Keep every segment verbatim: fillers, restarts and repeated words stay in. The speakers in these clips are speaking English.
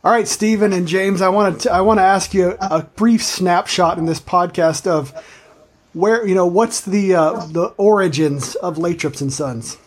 All right, Stephen and James, I want to I want to ask you a brief snapshot in this podcast of where, you know, what's the uh, the origins of Lathrops and Sons?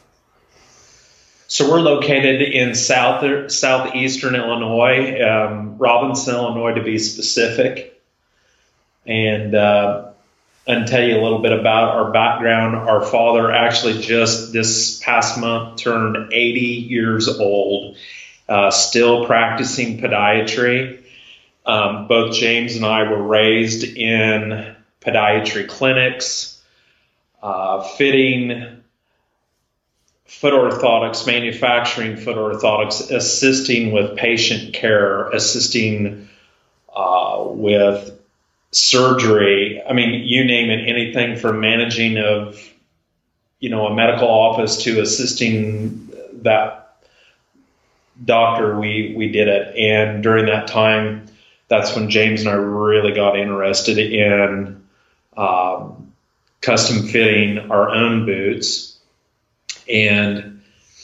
So we're located in south southeastern Illinois, um, Robinson, Illinois, to be specific. And uh, I'll tell you a little bit about our background. Our father actually just this past month turned eighty years old, uh, still practicing podiatry. Um, both James and I were raised in podiatry clinics, uh, fitting foot orthotics, manufacturing foot orthotics, assisting with patient care, assisting uh, with surgery. I mean, you name it, anything from managing of, you know, a medical office to assisting that doctor, we, we did it. And during that time, that's when James and I really got interested in um, custom fitting our own boots. And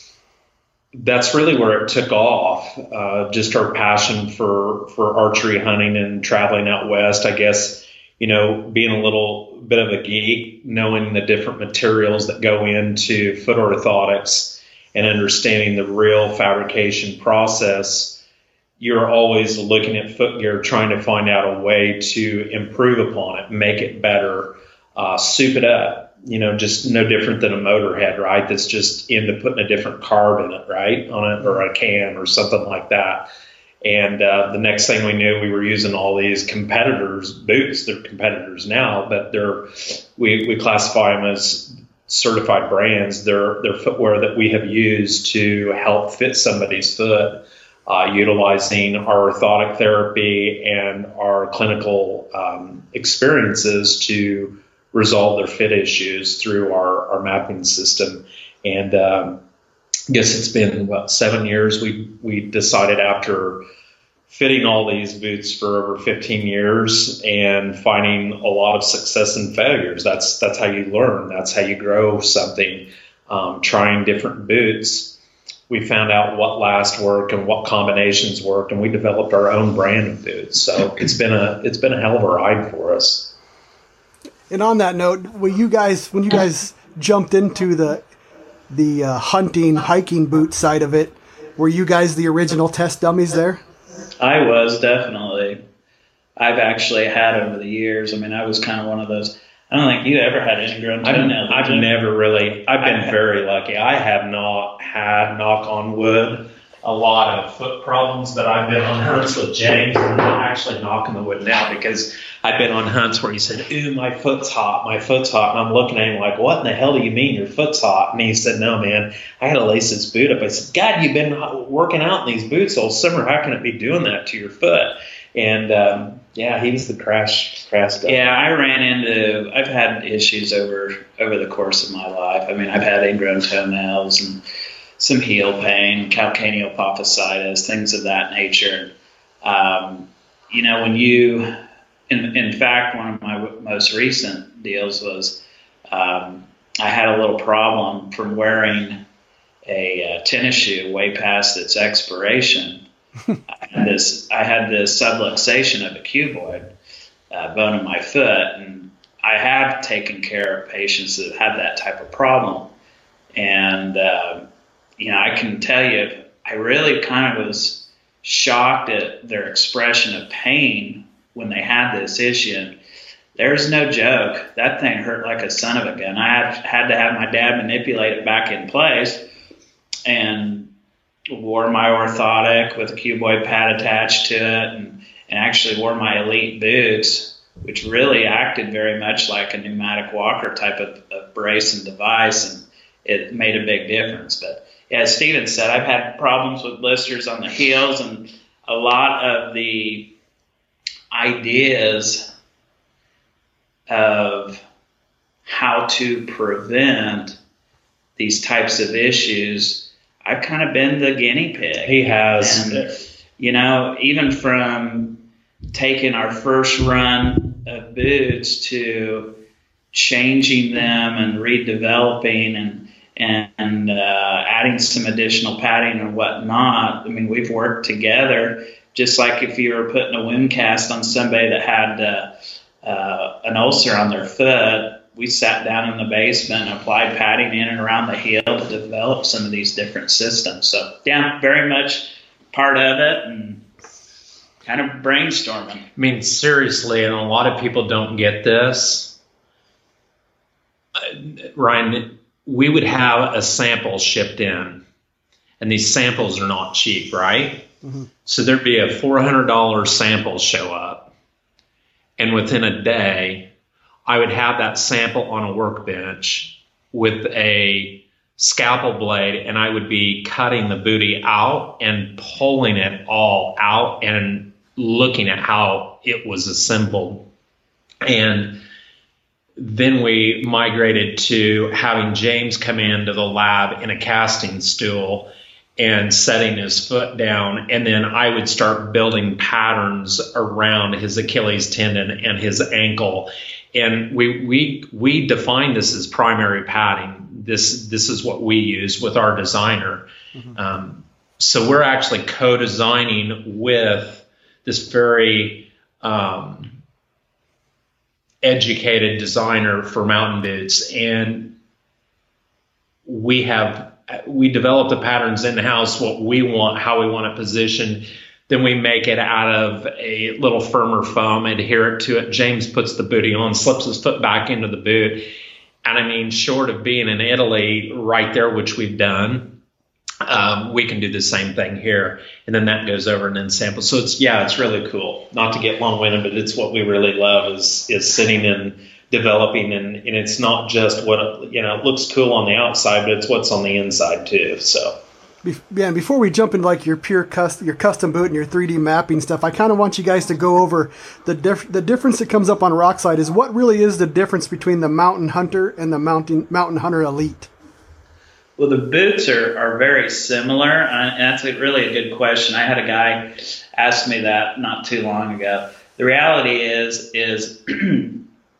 that's really where it took off, uh, just our passion for, for archery hunting and traveling out west. I guess, you know, being a little bit of a geek, knowing the different materials that go into foot orthotics and understanding the real fabrication process, you're always looking at foot gear, trying to find out a way to improve upon it, make it better, uh, soup it up. You know, just no different than a motorhead, right? That's just into putting a different carb in it, right? On it, or a cam or something like that. And uh, the next thing we knew, we were using all these competitors' boots. They're competitors now, but they're we, we classify them as certified brands. They're, they're footwear that we have used to help fit somebody's foot, uh, utilizing our orthotic therapy and our clinical um, experiences to resolve their fit issues through our, our mapping system. And um, I guess it's been about seven years. We we decided after fitting all these boots for over fifteen years and finding a lot of success and failures. That's that's how you learn. That's how you grow something. Um, trying different boots, we found out what last work and what combinations worked, and we developed our own brand of boots. So it's been a it's been a hell of a ride for us. And on that note, when you guys when you guys jumped into the the uh, hunting, hiking boot side of it, were you guys the original test dummies there? I was, definitely. I've actually had over the years. I mean, I was kind of one of those. I don't think you ever had ingrown toenails. I've, I've never really. I've been very lucky. I have not had, knock on wood, a lot of foot problems, but I've been on hunts with James, and I'm actually knocking the wood now because I've been on hunts where he said, "Ooh, my foot's hot, my foot's hot," and I'm looking at him like, "What in the hell do you mean your foot's hot?" And he said, "No, man, I had to lace this boot up." I said, "God, you've been working out in these boots all summer. How can it be doing that to your foot?" And um, yeah, he was the crash crash guy. Yeah, I ran into. I've had issues over over the course of my life. I mean, I've had ingrown toenails and some heel pain, calcaneal apophysitis, things of that nature. Um, you know, when you, in, in fact, one of my most recent deals was um, I had a little problem from wearing a uh, tennis shoe way past its expiration. I had this, I had this subluxation of a cuboid uh, bone in my foot, and I have taken care of patients that had that type of problem. And, uh, you know, I can tell you, I really kind of was shocked at their expression of pain when they had this issue. And there's no joke. That thing hurt like a son of a gun. I had, had to have my dad manipulate it back in place and wore my orthotic with a cuboid pad attached to it, and, and actually wore my Elite boots, which really acted very much like a pneumatic walker type of, of brace and device, and it made a big difference. But yeah, as Stephen said, I've had problems with blisters on the heels, and a lot of the ideas of how to prevent these types of issues, I've kind of been the guinea pig. He has. And, you know, even from taking our first run of boots to changing them and redeveloping and and, and uh, adding some additional padding and whatnot. I mean, we've worked together just like if you were putting a wound cast on somebody that had uh, uh, an ulcer on their foot, we sat down in the basement and applied padding in and around the heel to develop some of these different systems. So, yeah, very much part of it and kind of brainstorming. I mean, seriously, and a lot of people don't get this. Uh, Ryan, we would have a sample shipped in, and these samples are not cheap, right? Mm-hmm. So there'd be a four hundred dollars sample show up, and within a day, I would have that sample on a workbench with a scalpel blade, and I would be cutting the booty out and pulling it all out and looking at how it was assembled. And then we migrated to having James come into the lab in a casting stool and setting his foot down. And then I would start building patterns around his Achilles tendon and his ankle. And we we we define this as primary padding. This this is what we use with our designer. Mm-hmm. Um, so we're actually co-designing with this very um, educated designer for mountain boots, and we have we develop the patterns in house, what we want, how we want it positioned. Then we make it out of a little firmer foam, adhere it to it. James puts the booty on, slips his foot back into the boot. And I mean, short of being in Italy right there, which we've done, um, we can do the same thing here. And then that goes over and then samples. So it's, yeah, it's really cool. Not to get long-winded, but it's what we really love is, is sitting and developing. And, and it's not just what, you know, it looks cool on the outside, but it's what's on the inside too. So. Yeah, and before we jump into like your pure custom, your custom boot and your three D mapping stuff, I kind of want you guys to go over the dif- the difference that comes up on Rockside is what really is the difference between the Mountain Hunter and the Mountain Mountain Hunter Elite. Well, the boots are, are very similar, and that's a, really a good question. I had a guy ask me that not too long ago. The reality is, is the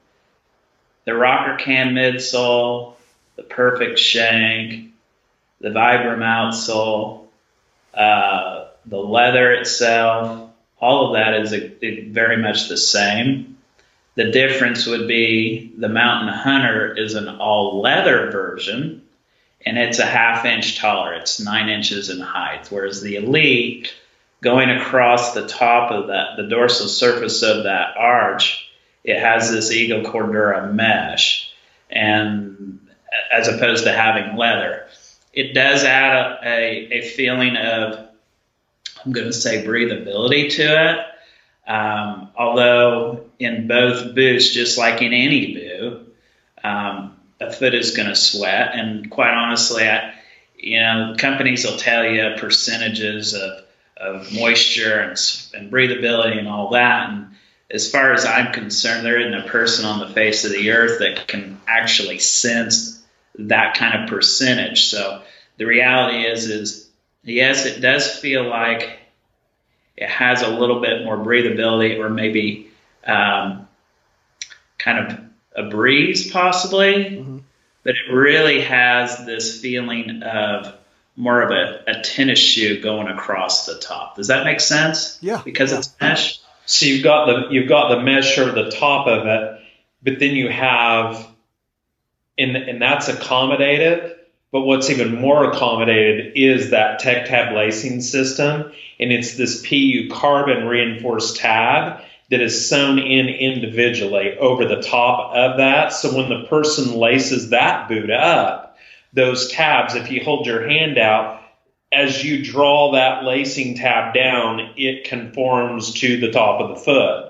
rocker cam midsole, the perfect shank, the Vibram outsole, uh, the leather itself, all of that is a, a very much the same. The difference would be the Mountain Hunter is an all leather version, and it's a half inch taller. It's nine inches in height, whereas the Elite, going across the top of that, the dorsal surface of that arch, it has this Eagle Cordura mesh, and as opposed to having leather. It does add a, a, a feeling of, I'm going to say, breathability to it. Um, although in both boots, just like in any boot, um, a foot is going to sweat. And quite honestly, I, you know, companies will tell you percentages of, of moisture and, and breathability and all that. And as far as I'm concerned, there isn't a person on the face of the earth that can actually sense that kind of percentage. So the reality is, is yes, it does feel like it has a little bit more breathability, or maybe um, kind of a breeze possibly, mm-hmm. but it really has this feeling of more of a, a tennis shoe going across the top. Does that make sense? Yeah. Because yeah. it's mesh. So you've got the you've got the mesh over the top of it, but then you have And, and that's accommodative, but what's even more accommodated is that Tech Tab lacing system, and it's this P U carbon reinforced tab that is sewn in individually over the top of that. So when the person laces that boot up, those tabs, if you hold your hand out, as you draw that lacing tab down, it conforms to the top of the foot.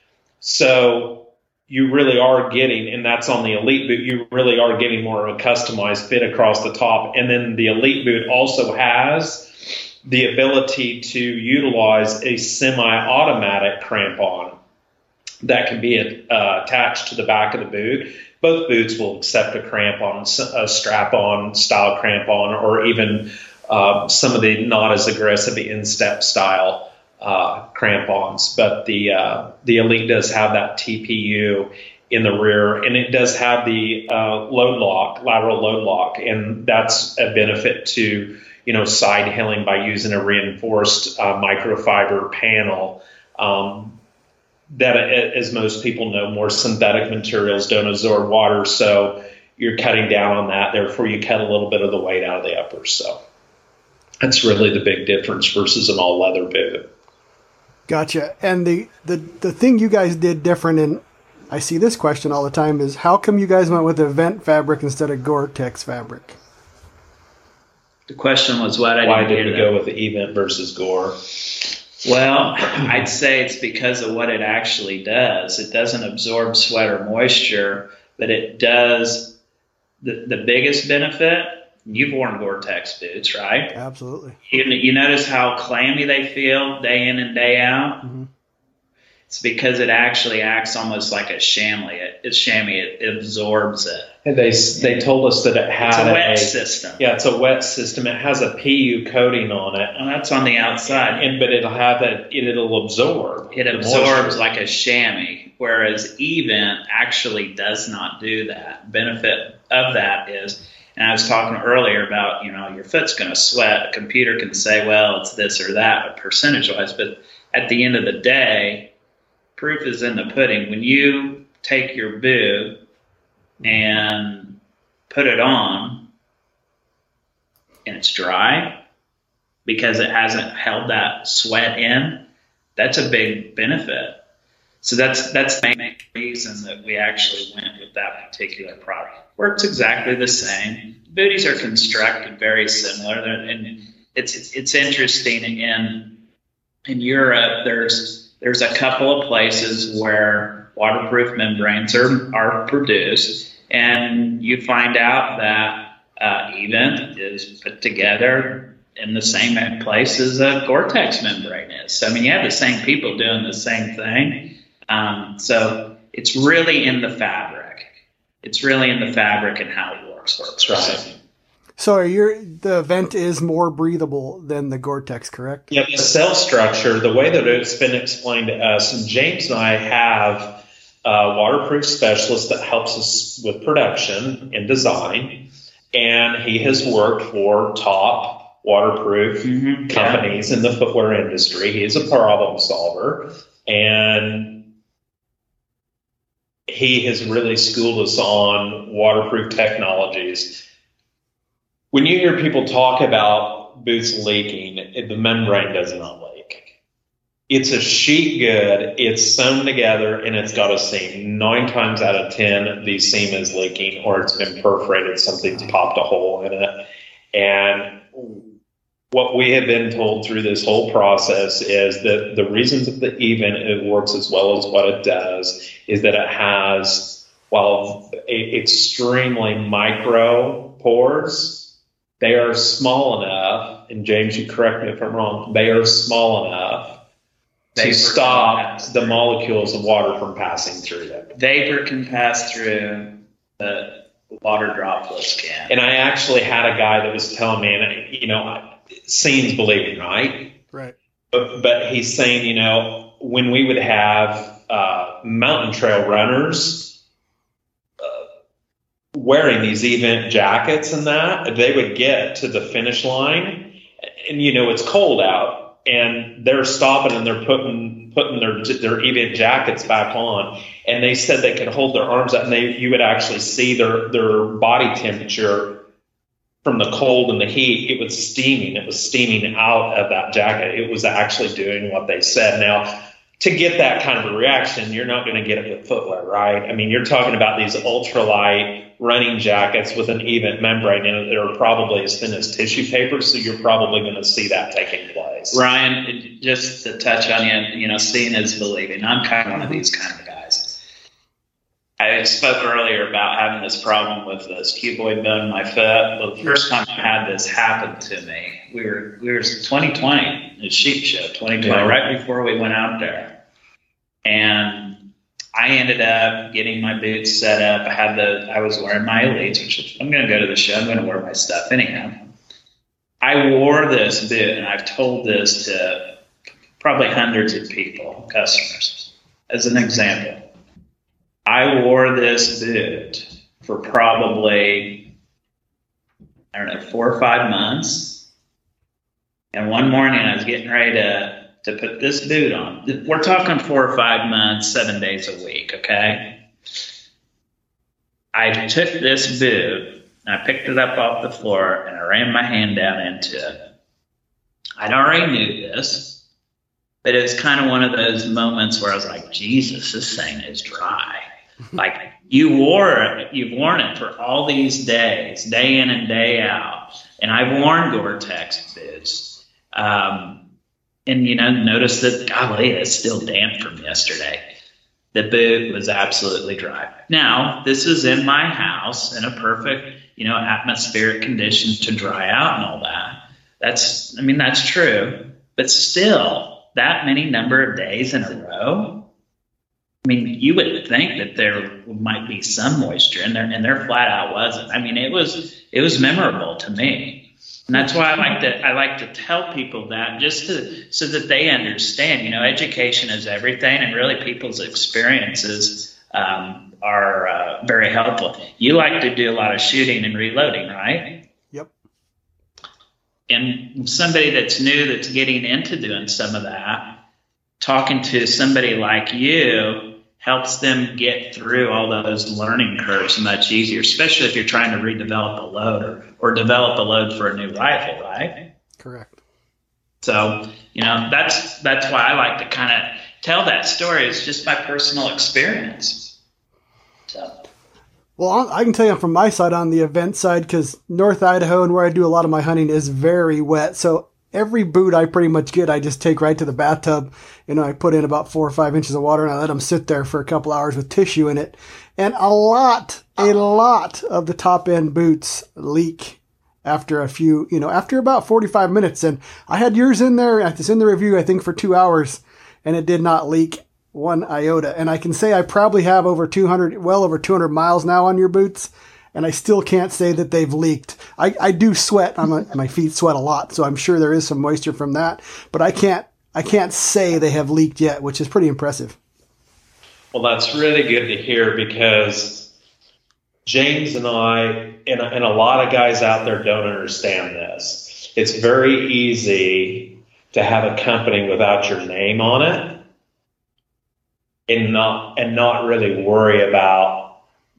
So you really are getting, and that's on the Elite boot, you really are getting more of a customized fit across the top. And then the Elite boot also has the ability to utilize a semi-automatic crampon that can be uh, attached to the back of the boot. Both boots will accept a crampon, a strap-on style crampon, or even uh, some of the not as aggressive instep style Uh, crampons, but the uh, the Elite does have that T P U in the rear, and it does have the uh, load lock, lateral load lock, and that's a benefit to you know, side hilling by using a reinforced uh, microfiber panel. Um, that, as most people know, more synthetic materials don't absorb water, so you're cutting down on that. Therefore, you cut a little bit of the weight out of the uppers. So that's really the big difference versus an all leather boot. Gotcha. And the, the, the thing you guys did different, and I see this question all the time, is how come you guys went with Event fabric instead of Gore-Tex fabric? The question was what? I Why didn't did we hear go that. with the Event versus Gore? Well, I'd say it's because of what it actually does. It doesn't absorb sweat or moisture, but it does. The, the biggest benefit, you've worn Gore-Tex boots, right? Absolutely. You, you notice how clammy they feel day in and day out? Mm-hmm. It's because it actually acts almost like a chamois. It, it's chamois. It, it absorbs it. And they they told us that it had It's a wet a, system. Yeah, it's a wet system. It has a P U coating on it, And that's on the outside. and but it'll have it. It'll absorb. It the absorbs moisture. like a chamois, whereas Event actually does not do that. Benefit of that is, and I was talking earlier about, you know, your foot's going to sweat. A computer can say, well, it's this or that, percentage-wise, but at the end of the day, proof is in the pudding. When you take your boot and put it on and it's dry because it hasn't held that sweat in, that's a big benefit. So that's that's the main reason that we actually went with that particular product. Works exactly the same. Booties are constructed very similar, and it's it's, it's interesting. In in Europe, there's there's a couple of places where waterproof membranes are are produced, and you find out that uh, Event is put together in the same place as a Gore-Tex membrane is. So I mean, you have the same people doing the same thing. Um, so it's really in the fabric. It's really in the fabric and how it works. Works right. So are your the Event is more breathable than the Gore-Tex, correct? Yeah, the cell structure, the way that it's been explained to us, and James and I have a waterproof specialist that helps us with production and design, and he has worked for top waterproof Mm-hmm. companies in the footwear industry. He is a problem solver, and he has really schooled us on waterproof technologies. When you hear people talk about boots leaking, the membrane does not leak. It's a sheet good, it's sewn together, and it's got a seam. Nine times out of ten, the seam is leaking, or it's been perforated, something's popped a hole in it. And what we have been told through this whole process is that the reasons that the Event it works as well as what it does is that it has, while a, extremely micro pores, they are small enough, and James, you correct me if I'm wrong, they are small enough Vapor to stop can pass the through. molecules of water from passing through them. Vapor can pass through, the water droplets can. And I actually had a guy that was telling me, and you know, seeing's believing, right? Right. But, but he's saying, you know, when we would have uh, mountain trail runners uh, wearing these Event jackets and that, they would get to the finish line, and you know it's cold out, and they're stopping and they're putting putting their their Event jackets back on, and they said they could hold their arms out, and they you would actually see their their body temperature. From the cold and the heat, it was steaming. It was steaming out of that jacket. It was actually doing what they said. Now, to get that kind of a reaction, you're not going to get it with footwear, right? I mean, you're talking about these ultralight running jackets with an Event membrane in it that are probably as thin as tissue paper, so you're probably going to see that taking place. Ryan, just to touch on you, you know, seeing is believing. I'm kind of one of these kind of guys. I spoke earlier about having this problem with this cuboid bone in my foot. Well, the first time I had this happen to me, we were we were twenty twenty, the Sheep Show, twenty twenty, Yeah. right before we went out there, and I ended up getting my boots set up. I had the I was wearing my Elites, which I'm going to go to the show. I'm going to wear my stuff anyhow. I wore this boot, and I've told this to probably hundreds of people, customers, as an example. I wore this boot for probably, I don't know, four or five months. And one morning I was getting ready to, to put this boot on. We're talking four or five months, seven days a week, okay? I took this boot, and I picked it up off the floor, and I ran my hand down into it. I'd already knew this, but it was kind of one of those moments where I was like, Jesus, this thing is dry. Like, you wore it, you've worn it for all these days, day in and day out. And I've worn Gore-Tex boots. Um, and, you know, notice that, golly, it's still damp from yesterday. The boot was absolutely dry. Now, this is in my house in a perfect, you know, atmospheric condition to dry out and all that. That's, I mean, that's true. But still, that many number of days in a row, I mean, you would think that there might be some moisture in there, and there flat out wasn't. I mean, it was it was memorable to me, and that's why I like to I like to tell people that, just to so that they understand. You know, education is everything, and really people's experiences um, are uh, very helpful. You like to do a lot of shooting and reloading, right? Yep. And somebody that's new, that's getting into doing some of that, talking to somebody like you helps them get through all those learning curves much easier, especially if you're trying to redevelop a load or, or develop a load for a new rifle, right? Correct. So, you know, that's that's why I like to kind of tell that story. It's just my personal experience. So. Well, I can tell you from my side, on the event side, because North Idaho and where I do a lot of my hunting is very wet. So every boot I pretty much get, I just take right to the bathtub. You know, I put in about four or five inches of water and I let them sit there for a couple hours with tissue in it. And a lot, a lot of the top end boots leak after a few, you know, after about forty-five minutes. And I had yours in there. It's in the review, I think, for two hours, and it did not leak one iota. And I can say I probably have over two hundred, well over two hundred miles now on your boots, and I still can't say that they've leaked. I, I do sweat. I'm a, my feet sweat a lot, so I'm sure there is some moisture from that. But I can't I can't say they have leaked yet, which is pretty impressive. Well, that's really good to hear, because James and I, and, and a lot of guys out there don't understand this. It's very easy to have a company without your name on it and not and not really worry about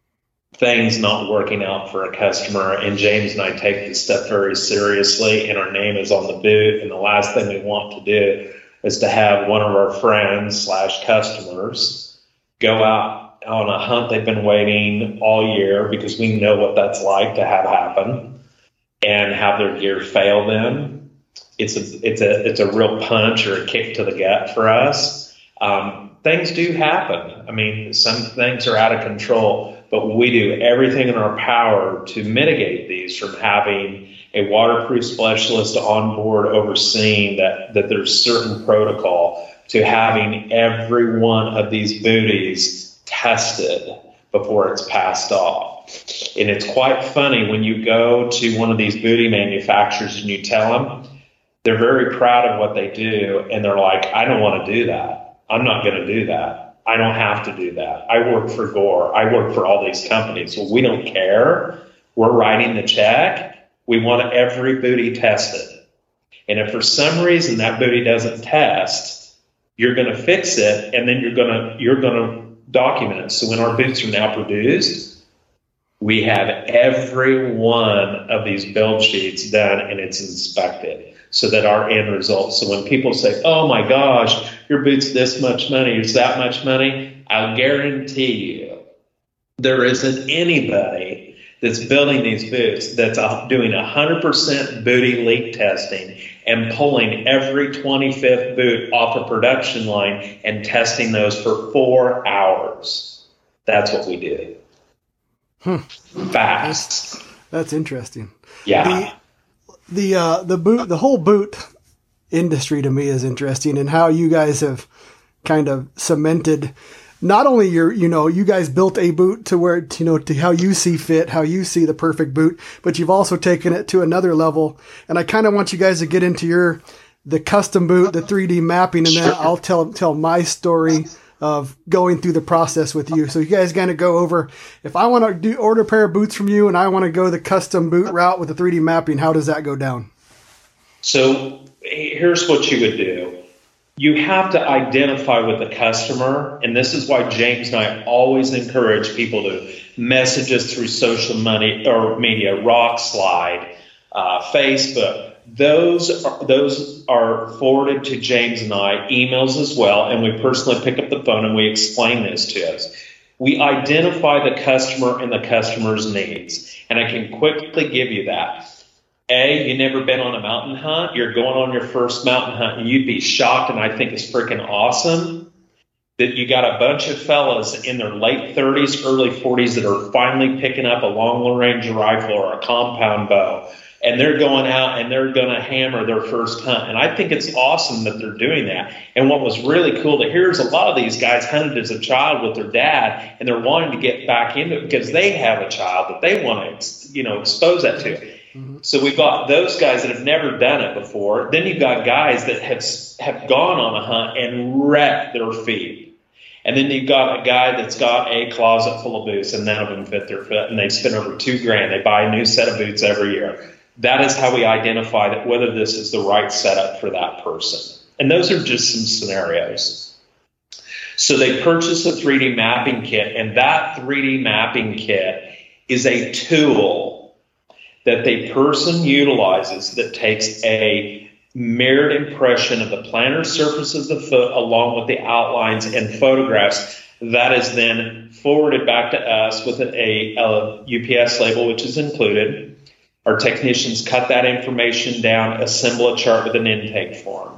things not working out for a customer. And James and I take this stuff very seriously, and our name is on the boot. And the last thing we want to do is to have one of our friends slash customers go out on a hunt they've been waiting all year, because we know what that's like to have happen, and have their gear fail them. It's a, it's a, it's a real punch or a kick to the gut for us. Um, things do happen. I mean, some things are out of control, but we do everything in our power to mitigate these, from having a waterproof specialist on board overseeing that, that there's certain protocol, to having every one of these booties tested before it's passed off. And it's quite funny when you go to one of these booty manufacturers and you tell them, they're very proud of what they do, and they're like, I don't want to do that. I'm not going to do that. I don't have to do that. I work for Gore. I work for all these companies. Well, we don't care. We're writing the check. We want every booty tested. And if for some reason that booty doesn't test, you're going to fix it, and then you're going to you're going to document it. So when our boots are now produced, we have every one of these build sheets done, and it's inspected, so that our end result. So when people say, oh my gosh, your boot's this much money, it's that much money, I'll guarantee you there isn't anybody that's building these boots that's doing one hundred percent booty leak testing and pulling every twenty-fifth boot off a production line and testing those for four hours. That's what we do. Hmm. Fast. That's, that's interesting. Yeah. The, the uh the boot the whole boot industry to me is interesting, and how you guys have kind of cemented not only your, you know, you guys built a boot to where, you know, to how you see fit, how you see the perfect boot, but you've also taken it to another level. And I kind of want you guys to get into your, the custom boot, the three D mapping, and then I'll tell, tell my story of going through the process with you. So you guys kind of go over, if I want to do order a pair of boots from you and I want to go the custom boot route with the three D mapping, how does that go down? So here's what you would do. You have to identify with the customer, and this is why James and I always encourage people to message us through social money or media, Rockslide, uh, Facebook. Those are, those are forwarded to James and I, emails as well, and we personally pick up the phone and we explain this to us. We identify the customer and the customer's needs, and I can quickly give you that. A, you never been on a mountain hunt. You're going on your first mountain hunt, and you'd be shocked, and I think it's freaking awesome that you got a bunch of fellas in their late thirties, early forties that are finally picking up a long-range rifle or a compound bow, and they're going out and they're going to hammer their first hunt. And I think it's awesome that they're doing that. And what was really cool to hear is a lot of these guys hunted as a child with their dad, and they're wanting to get back into it because they have a child that they want to, you know, expose that to. Mm-hmm. So we've got those guys that have never done it before. Then you've got guys that have have gone on a hunt and wrecked their feet. And then you've got a guy that's got a closet full of boots and none of them fit their foot, and they spend over two grand. They buy a new set of boots every year. That is how we identify that whether this is the right setup for that person. And those are just some scenarios. So they purchase a three D mapping kit, and that three D mapping kit is a tool that the person utilizes that takes a mirrored impression of the plantar surface of the foot along with the outlines and photographs. That is then forwarded back to us with a, a U P S label, which is included. Our technicians cut that information down, assemble a chart with an intake form.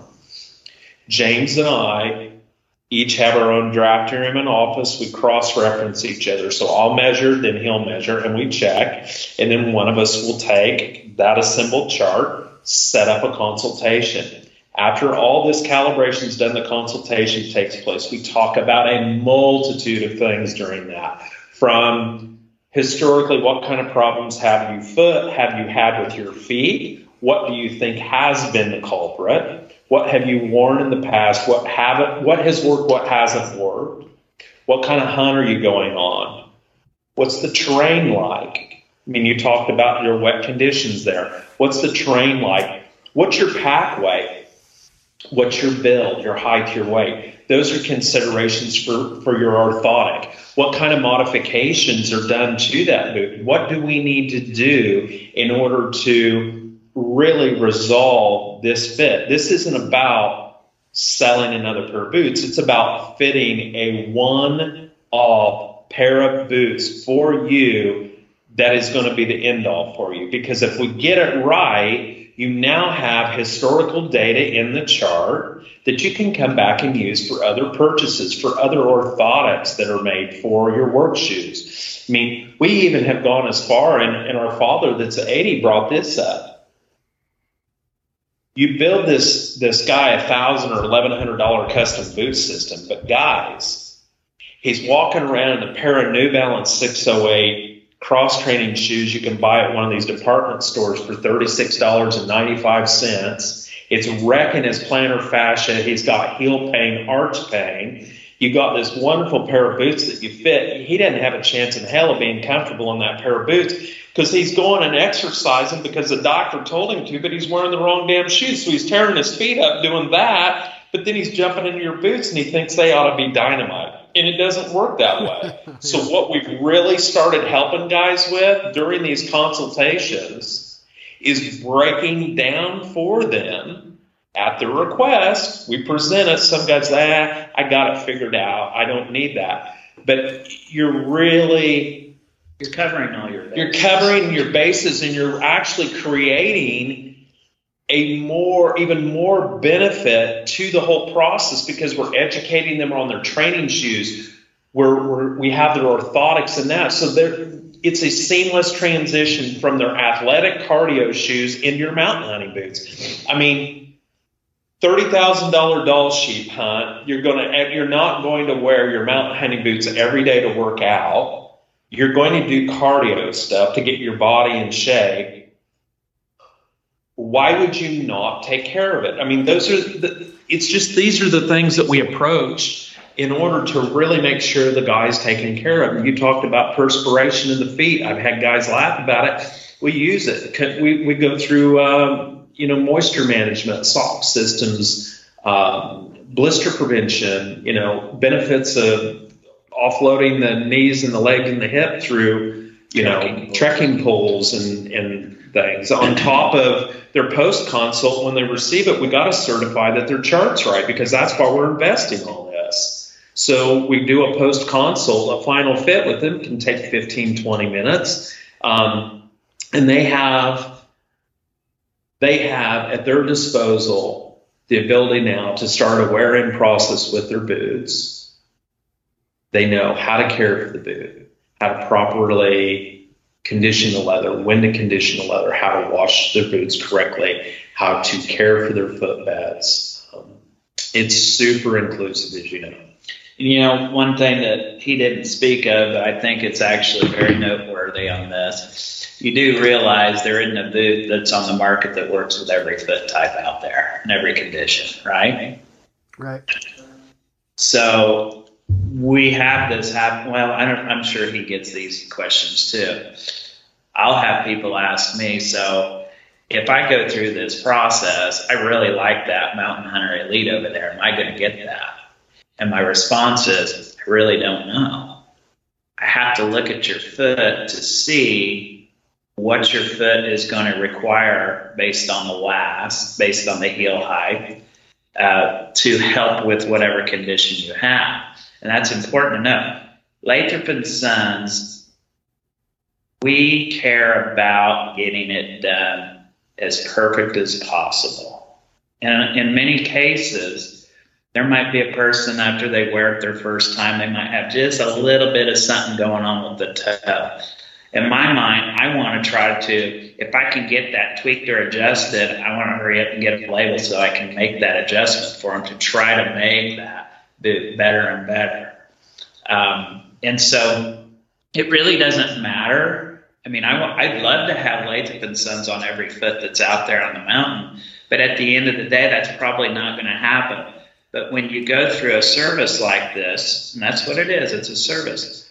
James and I each have our own drafting room and office. We cross-reference each other. So I'll measure, then he'll measure, and we check. And then one of us will take that assembled chart, set up a consultation. After all this calibration is done, the consultation takes place. We talk about a multitude of things during that, from historically, what kind of problems have you foot, have you had with your feet? What do you think has been the culprit? What have you worn in the past? What haven't? What has worked? What hasn't worked? What kind of hunt are you going on? What's the terrain like? I mean, you talked about your wet conditions there. What's the terrain like? What's your pack weight? What's your build, your height, your weight? Those are considerations for, for your orthotic. What kind of modifications are done to that boot? What do we need to do in order to really resolve this fit? This isn't about selling another pair of boots. It's about fitting a one-off pair of boots for you that is going to be the end-all for you. Because if we get it right, you now have historical data in the chart that you can come back and use for other purchases, for other orthotics that are made for your work shoes. I mean, we even have gone as far, and, and our father that's eighty brought this up. You build this this guy a thousand or eleven hundred dollar custom boot system, but guys, he's walking around in a pair of New Balance six oh eight cross training shoes you can buy at one of these department stores for thirty-six dollars and ninety-five cents. It's wrecking his plantar fascia. He's got heel pain, arch pain. You got this wonderful pair of boots that you fit. He doesn't have a chance in hell of being comfortable in that pair of boots because he's going and exercising because the doctor told him to, but he's wearing the wrong damn shoes. So he's tearing his feet up doing that, but then he's jumping into your boots and he thinks they ought to be dynamite. And it doesn't work that way. Yeah. So what we've really started helping guys with during these consultations is breaking down for them at their request. We present it. Some guys say, ah, I got it figured out. I don't need that. But you're really... You're covering all your bases. You're covering your bases, and you're actually creating a more, even more benefit to the whole process because we're educating them on their training shoes. We're, we're, we have their orthotics and that. So it's a seamless transition from their athletic cardio shoes into your mountain hunting boots. I mean, thirty thousand dollar doll sheep hunt, you're going to, you're not going to wear your mountain hunting boots every day to work out. You're going to do cardio stuff to get your body in shape. Why would you not take care of it? I mean, those are the, it's just, these are the things that we approach in order to really make sure the guy's taken care of. You talked about perspiration in the feet. I've had guys laugh about it. We use it. We, we go through um, you know, moisture management, salt systems, um, blister prevention, you know, benefits of offloading the knees and the legs and the hip through, you know, trekking poles and, and things. On top of their post consult, when they receive it, we got to certify that their chart's right, because that's why we're investing all this. So we do a post consult, a final fit with them can take fifteen, twenty minutes. Um, and they have, they have at their disposal the ability now to start a wear-in process with their boots. They know how to care for the boot, how to properly condition the leather, when to condition the leather, how to wash their boots correctly, how to care for their footbeds. Um, it's super inclusive, as you know. You know, one thing that he didn't speak of, but I think it's actually very noteworthy on this, you do realize there isn't a boot that's on the market that works with every foot type out there in every condition, right? Right. So we have this happen. Well, I don't, I'm sure he gets these questions too. I'll have people ask me, so if I go through this process, I really like that Mountain Hunter Elite over there. Am I going to get that? And my response is, I really don't know. I have to look at your foot to see what your foot is going to require based on the last, based on the heel height, uh, to help with whatever condition you have. And that's important to know. Lathrop and Sons, we care about getting it done as perfect as possible. And in many cases, there might be a person after they wear it their first time, they might have just a little bit of something going on with the toe. In my mind, I want to try to, if I can get that tweaked or adjusted, I want to hurry up and get a label so I can make that adjustment for them to try to make that boot better and better. Um, and so it really doesn't matter. I mean, I, I'd love to have Lathrop and Sons on every foot that's out there on the mountain, but at the end of the day, that's probably not going to happen. But when you go through a service like this, and that's what it is, it's a service,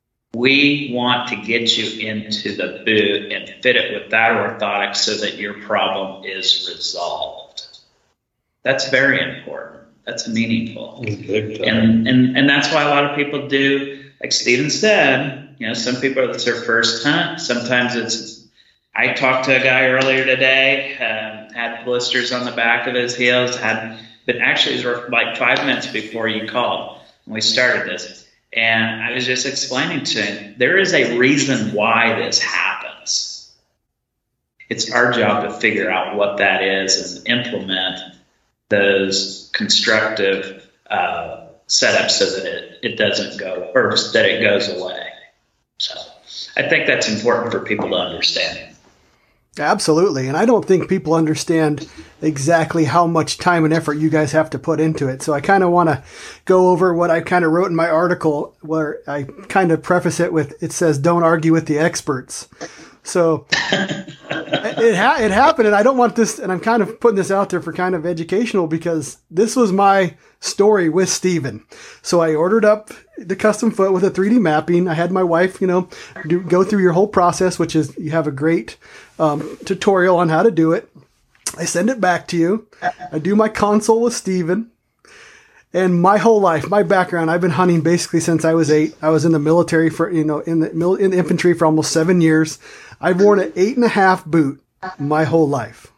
we want to get you into the boot and fit it with that orthotic so that your problem is resolved. That's very important. That's meaningful. And, and, and that's why a lot of people do, like Steven said, you know, some people, it's their first hunt. Sometimes it's, I talked to a guy earlier today, uh, had blisters on the back of his heels, had, but actually it was like five minutes before you called when we started this. And I was just explaining to him, there is a reason why this happens. It's our job to figure out what that is and implement those constructive uh, setups so that it, it doesn't go, or that it goes away. So I think that's important for people to understand. Absolutely. And I don't think people understand exactly how much time and effort you guys have to put into it. So I kind of want to go over what I kind of wrote in my article, where I kind of preface it with, it says, don't argue with the experts. So it, ha- it happened, and I don't want this, and I'm kind of putting this out there for kind of educational, because this was my story with Steven. So I ordered up the custom foot with a three D mapping. I had my wife, you know, do, go through your whole process, which is, you have a great um, tutorial on how to do it. I send it back to you. I do my consult with Steven. And my whole life, my background, I've been hunting basically since I was eight. I was in the military for, you know, in the mil- in the infantry for almost seven years. I've worn an eight and a half boot my whole life.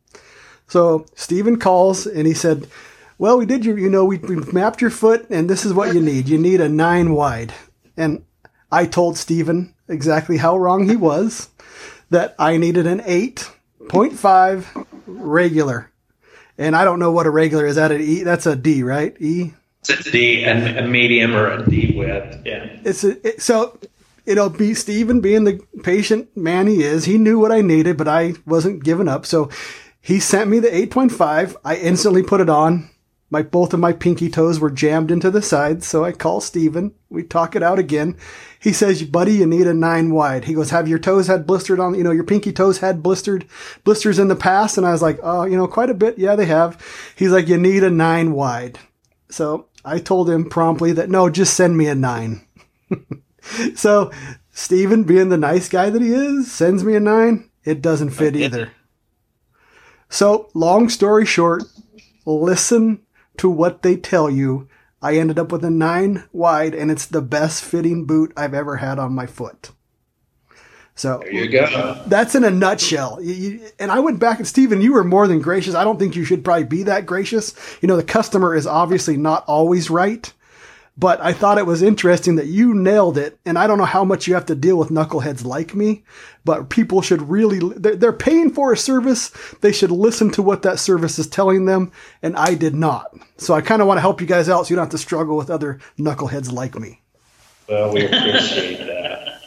So Steven calls and he said, well, we did your, you know, we, we mapped your foot and this is what you need. You need a nine wide. And I told Steven exactly how wrong he was, that I needed an eight point five regular. And I don't know what a regular is. That an E? That's a D, right? E. It's a D, and a medium or a D width. Yeah. It's a, it, so, you know, be Steven being the patient man he is, he knew what I needed, but I wasn't giving up. So he sent me the eight point five. I instantly put it on. My both of my pinky toes were jammed into the sides. So I call Steven. We talk it out again. He says, buddy, you need a nine wide. He goes, have your toes had blistered on, you know, your pinky toes had blistered blisters in the past? And I was like, oh, you know, quite a bit. Yeah, they have. He's like, you need a nine wide. So I told him promptly that, no, just send me a nine. So Steven, being the nice guy that he is, sends me a nine. It doesn't fit either. So, long story short, listen to what they tell you. I ended up with a nine wide, and it's the best fitting boot I've ever had on my foot. So there you go. That's in a nutshell. You, you, and I went back, and Stephen, you were more than gracious. I don't think you should probably be that gracious. You know, the customer is obviously not always right, but I thought it was interesting that you nailed it. And I don't know how much you have to deal with knuckleheads like me, but people should really, they're, they're paying for a service. They should listen to what that service is telling them. And I did not. So I kind of want to help you guys out so you don't have to struggle with other knuckleheads like me. Well, we appreciate that.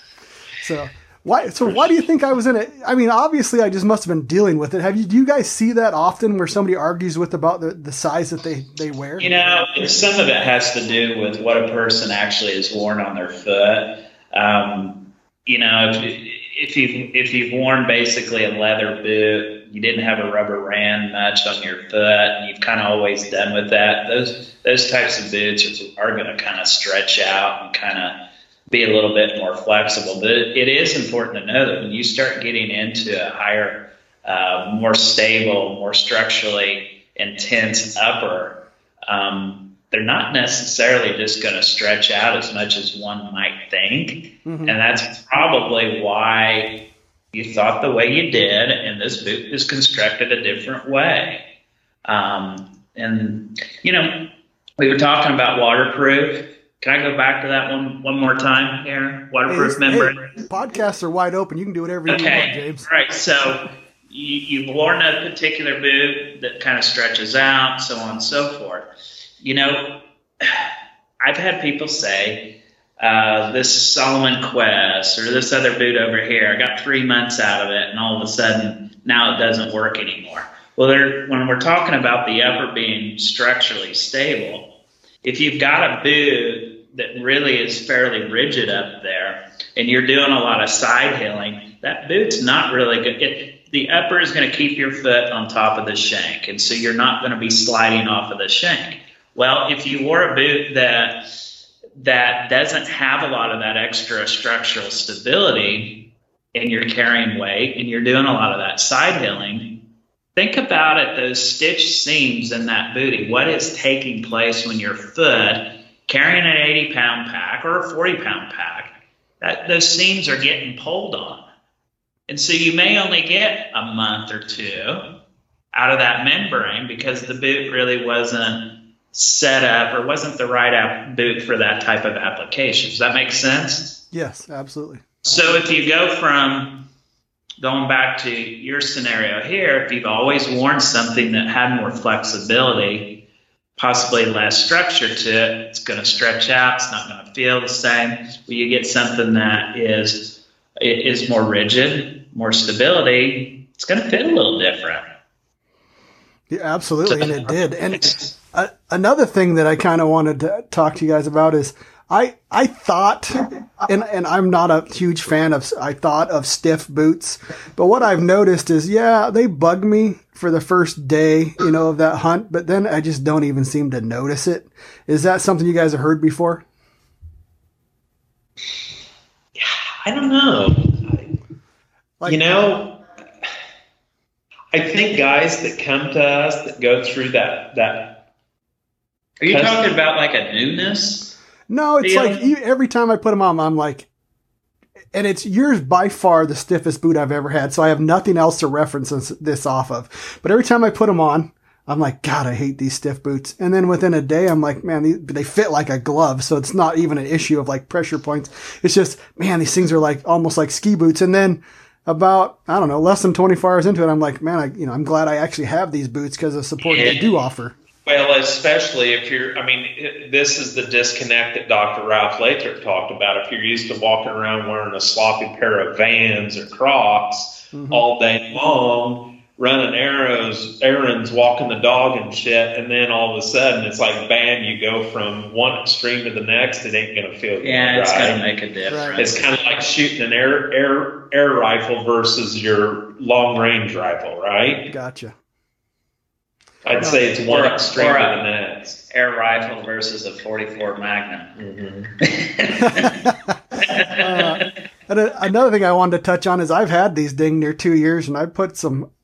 So why, so why do you think I was in it? I mean, obviously I just must have been dealing with it. Have you, do you guys see that often where somebody argues with about the, the size that they, they wear? You know, some of it has to do with what a person actually has worn on their foot. Um, you know, if, if you've, if you've worn basically a leather boot, you didn't have a rubber rand much on your foot, and you've kind of always done with that, those, those types of boots are, are going to kind of stretch out and kind of be a little bit more flexible. But it is important to know that when you start getting into a higher, uh, more stable, more structurally intense upper, um, they're not necessarily just going to stretch out as much as one might think. Mm-hmm. And that's probably why you thought the way you did, and this boot is constructed a different way. Um, and, you know, we were talking about waterproof. Can I go back to that one one more time here? Waterproof hey, membrane. Hey, podcasts are wide open. You can do whatever you okay. want, James. Right. So you, you've worn a particular boot that kind of stretches out, so on and so forth. You know, I've had people say, uh, this Solomon Quest or this other boot over here, I got three months out of it, and all of a sudden now it doesn't work anymore. Well, when we're talking about the upper being structurally stable, if you've got a boot that really is fairly rigid up there and you're doing a lot of side hilling, that boot's not really good. It, the upper is going to keep your foot on top of the shank, and so you're not going to be sliding off of the shank. Well, if you wore a boot that that doesn't have a lot of that extra structural stability and you're carrying weight and you're doing a lot of that side hilling, think about it, those stitched seams in that bootie. What is taking place when your foot carrying an eighty pound pack or a forty pound pack, that those seams are getting pulled on. And so you may only get a month or two out of that membrane because the boot really wasn't set up or wasn't the right app boot for that type of application. Does that make sense? Yes, absolutely. So if you go from going back to your scenario here, if you've always worn something that had more flexibility, possibly less structure to it, it's going to stretch out. It's not going to feel the same. Well, you get something that is is more rigid, more stability. It's going to fit a little different. Yeah, absolutely, and it did. And uh, another thing that I kind of wanted to talk to you guys about is I I thought, and and I'm not a huge fan of, I thought of stiff boots, but what I've noticed is, yeah, they bug me for the first day, you know, of that hunt, but then I just don't even seem to notice it. Is that something you guys have heard before? Yeah, I don't know. Like, you know, I think guys that come to us that go through that that. Are you talking about like a newness? No, it's like you, every time I put them on, I'm like, and it's yours by far the stiffest boot I've ever had. So I have nothing else to reference this, this off of. But every time I put them on, I'm like, God, I hate these stiff boots. And then within a day, I'm like, man, these, they fit like a glove. So it's not even an issue of like pressure points. It's just, man, these things are like almost like ski boots. And then about, I don't know, less than twenty-four hours into it, I'm like, man, I, you know, I'm glad I actually have these boots because of the support yeah. they do offer. Well, especially if you're, I mean, it, this is the disconnect that Doctor Ralph Lathrop talked about. If you're used to walking around wearing a sloppy pair of Vans or Crocs mm-hmm. all day long, running arrows, errands, walking the dog and shit, and then all of a sudden it's like, bam, you go from one extreme to the next, it ain't going to feel good. Yeah, it's right? going to make a difference. It's kind of like shooting an air, air, air rifle versus your long-range rifle, right? Gotcha. I'd no, say it's one extreme to the next. Air rifle versus a forty-four Magnum. Mm-hmm. uh, and another thing I wanted to touch on is I've had these dang near two years, and I put some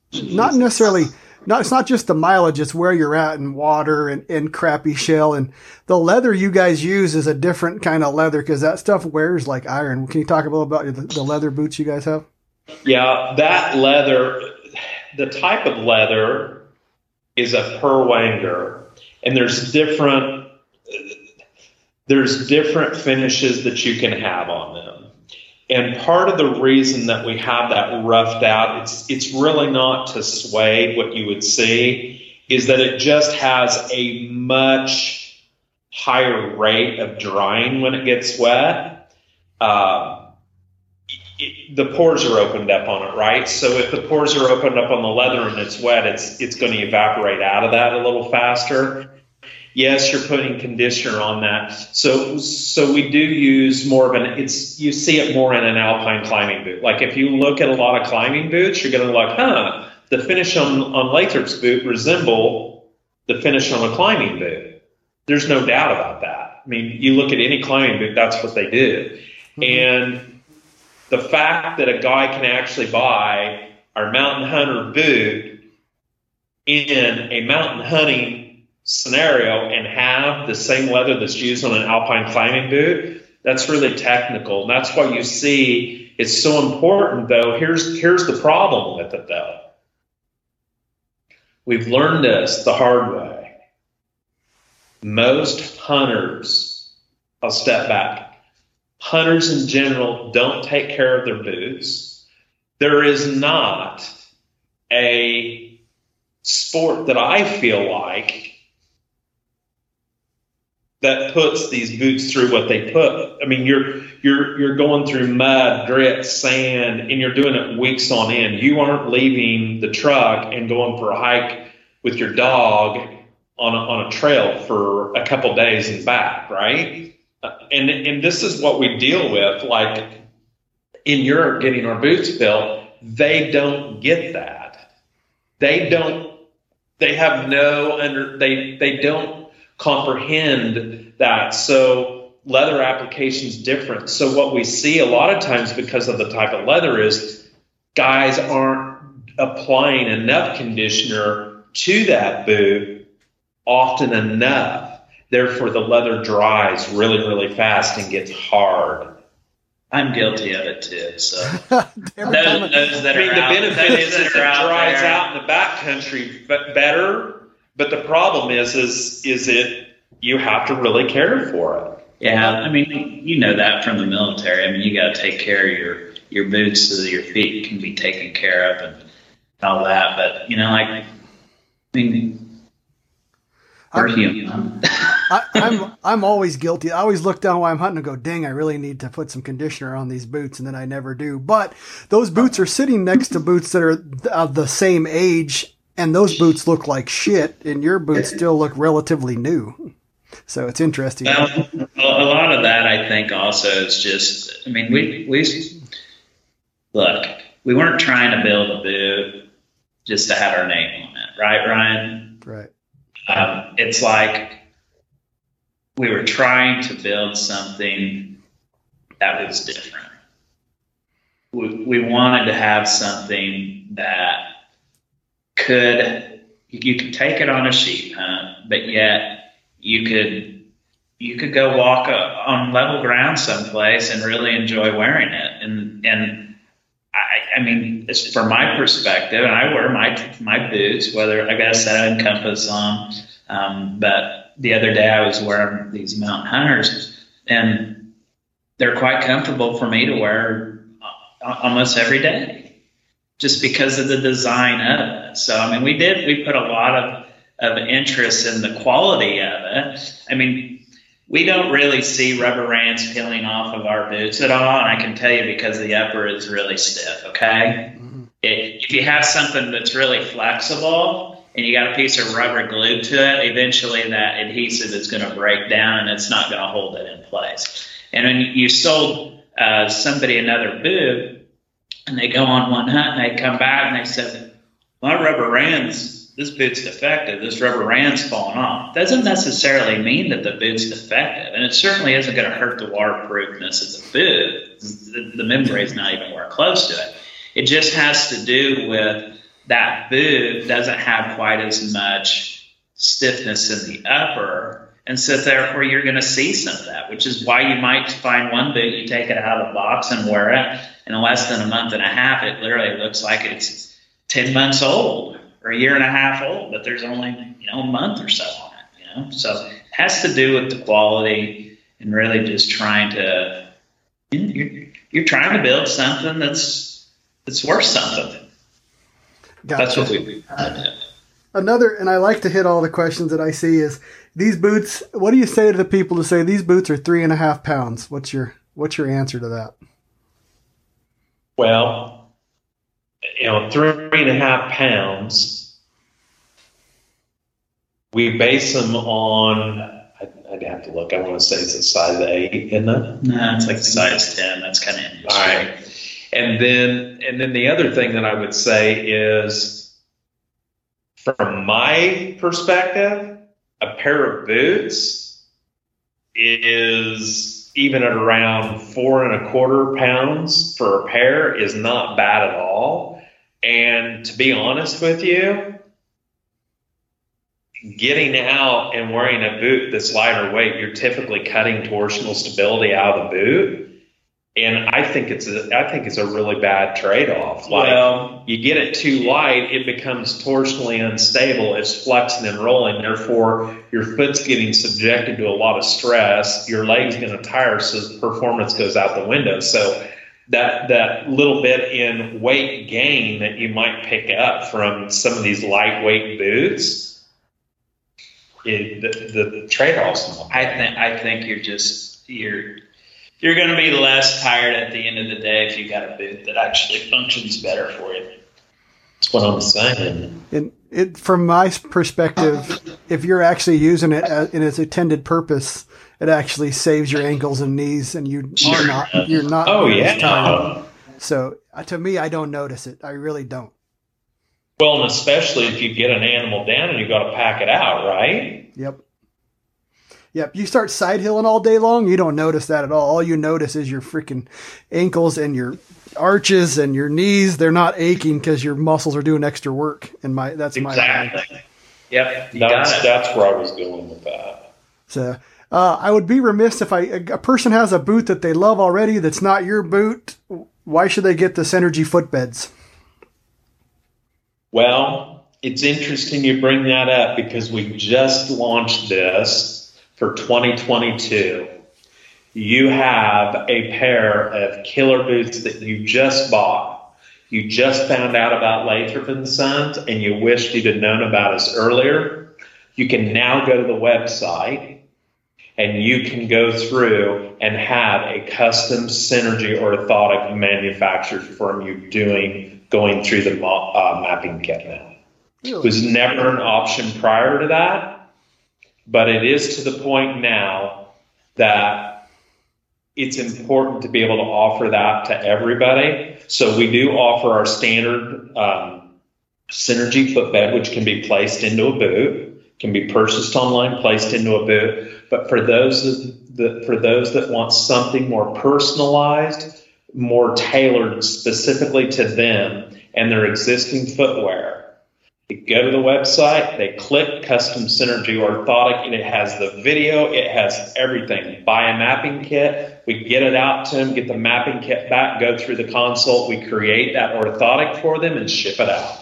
not necessarily, not, it's not just the mileage, it's where you're at in water and, and crappy shell. And the leather you guys use is a different kind of leather because that stuff wears like iron. Can you talk a little about the, the leather boots you guys have? Yeah, that leather, the type of leather is a Perwanger, and there's different, there's different finishes that you can have on them. And part of the reason that we have that roughed out, it's it's really not to suede what you would see, is that it just has a much higher rate of drying when it gets wet. Um, it, the pores are opened up on it, right? So if the pores are opened up on the leather and it's wet, it's it's going to evaporate out of that a little faster. Yes, you're putting conditioner on that. So so we do use more of an, it's, you see it more in an alpine climbing boot. Like if you look at a lot of climbing boots, you're going to like, huh, the finish on, on Lathrop's boot resemble the finish on a climbing boot. There's no doubt about that. I mean, you look at any climbing boot, that's what they do. Mm-hmm. And the fact that a guy can actually buy our Mountain Hunter boot in a mountain hunting scenario and have the same leather that's used on an alpine climbing boot, that's really technical. And that's why you see it's so important, though. Here's here's the problem with it, though. We've learned this the hard way. Most hunters, I'll step back, hunters in general don't take care of their boots. There is not a sport that I feel like that puts these boots through what they put. I mean, you're you're you're going through mud, grit, sand, and you're doing it weeks on end. You aren't leaving the truck and going for a hike with your dog on a, on a trail for a couple days and back, right? Uh, and and this is what we deal with. Like in Europe, getting our boots built, they don't get that. They don't. They have no under. They they don't comprehend that. So leather application is different. So what we see a lot of times because of the type of leather is guys aren't applying enough conditioner to that boot often enough. Therefore, the leather dries really, really fast and gets hard. I'm guilty of it too. So those, those that I mean, are the out, benefit is that it dries there. Out in the backcountry better. But the problem is, is, is it, you have to really care for it. Yeah. I mean, you know that from the military. I mean, you got to take care of your, your boots so that your feet can be taken care of and all that. But, you know, like, I mean, we're human. I, I'm, I'm always guilty. I always look down while I'm hunting and go, dang, I really need to put some conditioner on these boots. And then I never do. But those boots are sitting next to boots that are of the same age. And those boots look like shit, and your boots still look relatively new. So it's interesting. Well, a lot of that, I think, also is just, I mean, we, we look, we weren't trying to build a boot just to have our name on it, right, Ryan? Right. Um, it's like we were trying to build something that was different. We, we wanted to have something that could, you could take it on a sheep hunt, but yet you could you could go walk a, on level ground someplace and really enjoy wearing it. And and I, I mean, it's from my perspective, and I wear my my boots, whether I got a set of Encompass on, um, but the other day I was wearing these Mountain Hunters, and they're quite comfortable for me to wear almost every day, just because of the design of it. So, I mean, we did, we put a lot of, of interest in the quality of it. I mean, we don't really see rubber rands peeling off of our boots at all. And I can tell you because the upper is really stiff, okay? Mm-hmm. It, if you have something that's really flexible and you got a piece of rubber glued to it, eventually that adhesive is going to break down and it's not going to hold it in place. And when you sold uh, somebody another boot, and they go on one hunt and they come back and they said, my rubber rands, this boot's defective. This rubber rand's falling off. Doesn't necessarily mean that the boot's defective. And it certainly isn't going to hurt the waterproofness of the boot. The, the membrane's not even anywhere close to it. It just has to do with that boot doesn't have quite as much stiffness in the upper. And so therefore you're going to see some of that, which is why you might find one boot, you take it out of the box and wear it. In less than a month and a half, it literally looks like it's ten months old or a year and a half old, but there's only, you know, a month or so on it, you know? So it has to do with the quality and really just trying to, you're, you're trying to build something that's, that's worth something. Gotcha. That's what we do. Another, and I like to hit all the questions that I see is these boots. What do you say to the people who say these boots are three and a half pounds? What's your, what's your answer to that? Well, you know, three and a half pounds, we base them on, I'd, I'd have to look, I want to say it's a size eight, isn't it? No, it's like size ten. That's kind of interesting. All right. And then, and then the other thing that I would say is, from my perspective, a pair of boots is, even at around four and a quarter pounds for a pair, is not bad at all. And to be honest with you, getting out and wearing a boot that's lighter weight, you're typically cutting torsional stability out of the boot. And I think it's a, I think it's a really bad trade-off. Like, Well- you get it too light, it becomes torsionally unstable. It's flexing and rolling. Therefore, your foot's getting subjected to a lot of stress. Your leg's going to tire, so performance goes out the window. So that that little bit in weight gain that you might pick up from some of these lightweight boots, it, the, the, the trade-off's not I bad. think I think you're just you're you're going to be less tired at the end of the day if you got a boot that actually functions better for you. That's what I'm saying. And it, from my perspective, if you're actually using it as, in its intended purpose, it actually saves your ankles and knees, and you, you're not you're not. Oh as yeah. tired. So uh, to me, I don't notice it. I really don't. Well, and especially if you get an animal down and you got to pack it out, right? Yep. Yep. You start side hilling all day long, you don't notice that at all. All you notice is your freaking ankles and your arches and your knees. They're not aching because your muscles are doing extra work. And my that's my Exactly. opinion. Yep. You That's got it. that's where I was going with that. So uh, I would be remiss if I a person has a boot that they love already that's not your boot. Why should they get the Synergy footbeds? Well, it's interesting you bring that up because we just launched this for twenty twenty-two. You have a pair of killer boots that you just bought. You just found out about Lathrop and Sons and you wished you'd have known about us earlier. You can now go to the website and you can go through and have a custom Synergy orthotic manufactured from you doing going through the uh, mapping kit now. It was never an option prior to that, but it is to the point now that it's important to be able to offer that to everybody. So we do offer our standard um, Synergy footbed, which can be placed into a boot, can be purchased online, placed into a boot. But for those that, that for those that want something more personalized, more tailored specifically to them and their existing footwear, they go to the website, they click custom Synergy orthotic, and it has the video, it has everything. Buy a mapping kit, we get it out to them, get the mapping kit back, go through the consult, we create that orthotic for them and ship it out.